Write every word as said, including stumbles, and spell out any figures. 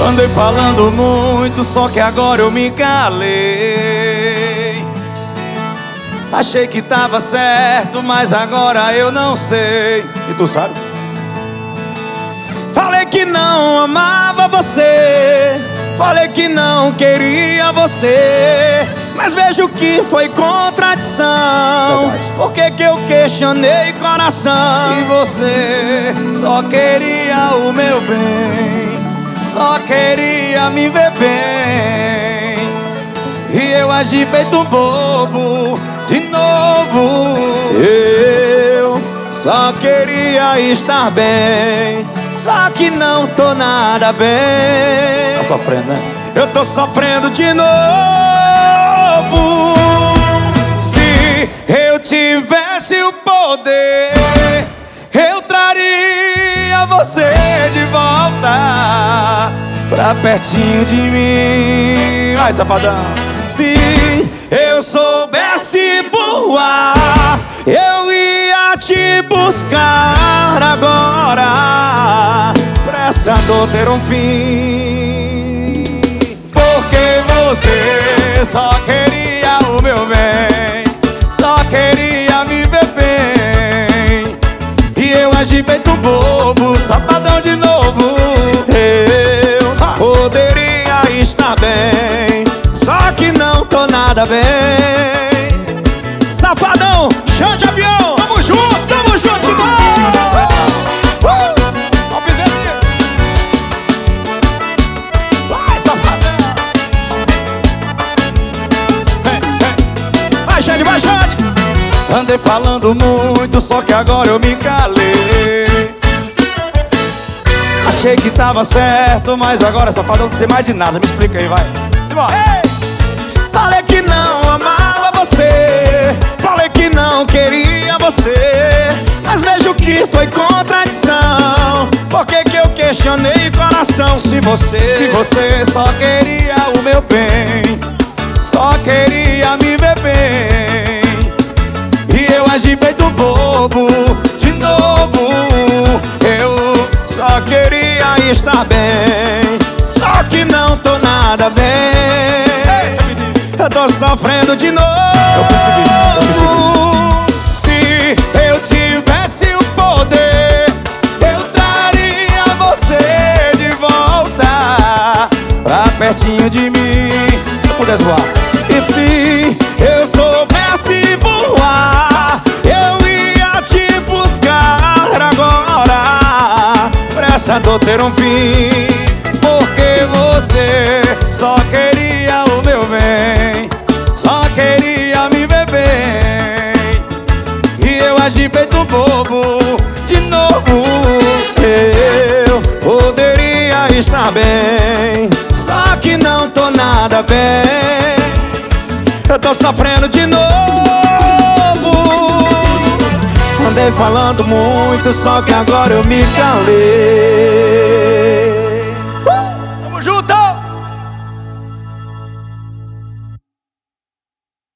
Andei falando muito, só que agora eu me calei. Achei que tava certo, mas agora eu não sei. E tu sabe? Falei que não amava você, falei que não queria você, mas vejo que foi contradição. Verdade. Por que que eu questionei coração? Se você só queria o meu bem, só queria me ver bem, e eu agi feito um bobo de novo. Eu só queria estar bem, só que não tô nada bem. Tá sofrendo, né? Eu tô sofrendo de novo. Se eu tivesse o poder, eu traria você de volta pra pertinho de mim. Ai, safadão. Se eu soubesse voar, eu ia te buscar agora, pra essa dor ter um fim. Porque você só queria o meu bem, só queria me ver bem, e eu agi feito um bobo, safadão de novo. Eu poderia estar bem, só que não tô nada bem. Safadão, chão de avião, tamo junto, tamo junto de novo. Uh! Ó o piselinho. Vai, safadão. Vem, vem. Vai, Xande, vai, Xande. Andei falando muito, só que agora eu me calei. Achei que tava certo, mas agora, safadão, não sei mais de nada. Me explica aí, vai. Simbora. Ei! Falei que não amava você, falei que não queria você, mas vejo que foi contradição. Por que que eu questionei coração? Se você, se você só queria o meu bem, só queria me ver bem, e eu agi feito bobo de novo. Eu só queria estar bem, só que não tô nada bem. Eu tô sofrendo de novo. Eu percebi, eu percebi. Se eu tivesse o poder, eu traria você de volta pra pertinho de mim. Se eu pudesse voar. E se eu soubesse voar, eu ia te buscar agora, pra essa dor ter um fim. Porque você só queria o meu bem, só queria me ver bem, e eu agi feito um bobo de novo. Eu poderia estar bem, só que não tô nada bem. Eu tô sofrendo de novo. Andei falando muito, só que agora eu me calei.